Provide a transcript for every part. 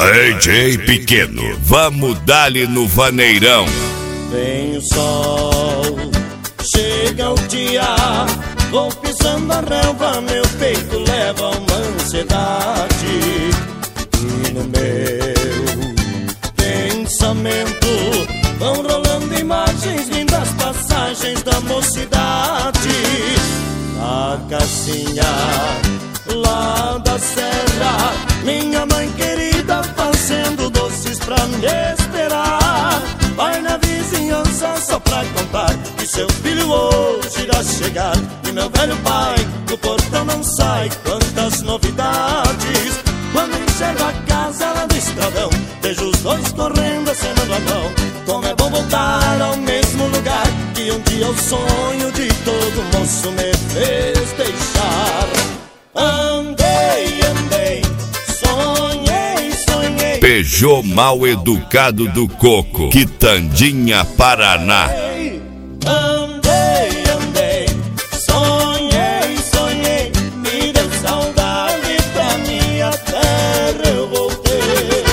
DJ Pequeno, vamos dar-lhe no vaneirão. Vem o sol, chega o dia, vou pisando a relva, meu peito leva uma ansiedade. E no meu pensamento vão rolando imagens, lindas passagens da mocidade. Na casinha lá da serra, minha mãe querida fazendo doces pra me esperar. Vai na vizinhança só pra contar que seu filho hoje irá chegar. E meu velho pai do portão não sai, quantas novidades. Quando enxergo a casa lá do estradão, vejo os dois correndo, acenando a mão. Como é bom voltar ao mesmo lugar que um dia o sonho de todo moço me fez deixar. Andei, andei, sonhei, sonhei. Peugeot mal educado do Coco, Quitandinha, Paraná. Andei, andei, sonhei, sonhei. Me deu saudade, pra minha terra eu voltei.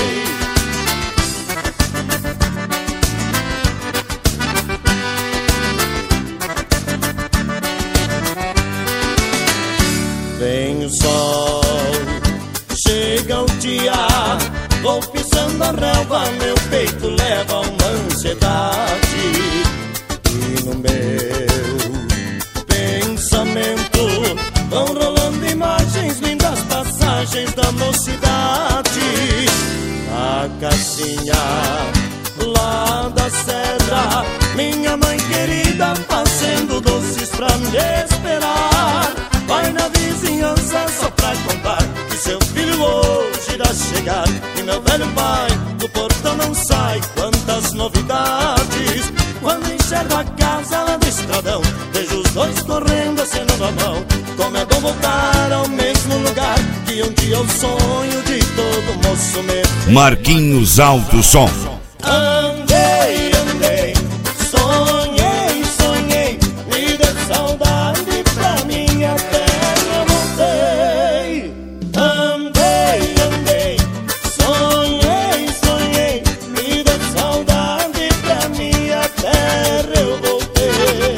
Vem o sol, chega o dia, vou pisando a relva, meu peito leva uma ansiedade. E no meu pensamento vão rolando imagens, lindas passagens da mocidade. A casinha lá da serra, minha mãe querida fazendo doces pra me esperar. Vai na vizinhança só pra contar que seu filho hoje irá chegar. E meu velho pai do portão não sai, quantas novidades. Quando enxergo a casa lá do estradão, vejo os dois correndo, acenando a mão. Como é bom voltar ao mesmo lugar que um dia o sonho de todo moço me fez. Marquinhos Alto Som. Andei, andei, sonhei, sonhei. Me deu saudade, pra minha terra voltei. Andei, andei, sonhei, sonhei. Me deu saudade, pra minha terra eu voltei.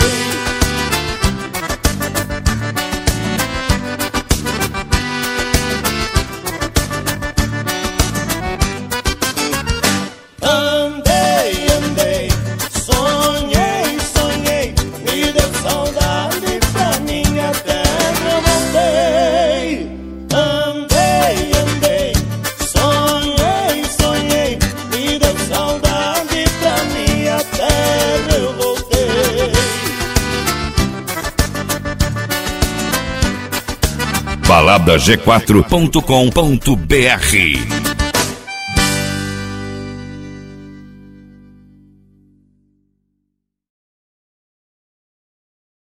Andei, andei, sonhei, sonhei. Me deu saudade, pra minha terra eu voltei. Andei, andei, sonhei, sonhei. Me deu saudade, pra minha terra eu voltei. Balada G4.com.br